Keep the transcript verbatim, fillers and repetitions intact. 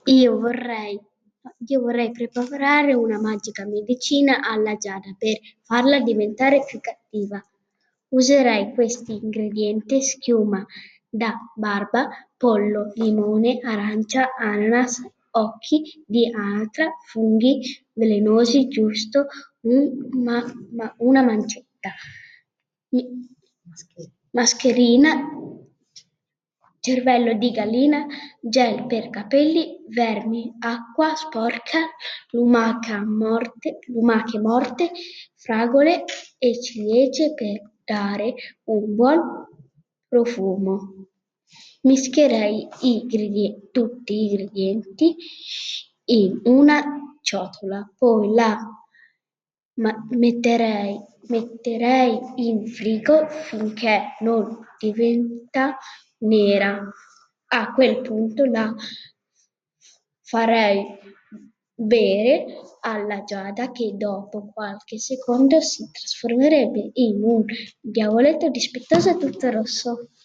Io vorrei, io vorrei preparare una magica medicina alla giada per farla diventare più cattiva. Userei questi ingredienti: schiuma da barba, pollo, limone, arancia, ananas, occhi di anatra, funghi velenosi, giusto un- ma- ma- una mancetta, Mi- mascherina, cervello di gallina, gel per capelli, vermi, acqua sporca, lumaca morte, lumache morte, fragole e ciliegie per dare un buon profumo. Mischierei i ingredi- tutti gli ingredienti in una ciotola, poi la ma- metterei, metterei in frigo finché non diventa nera. A quel punto la farei bere alla giada, che dopo qualche secondo si trasformerebbe in un diavoletto dispettoso e tutto rosso.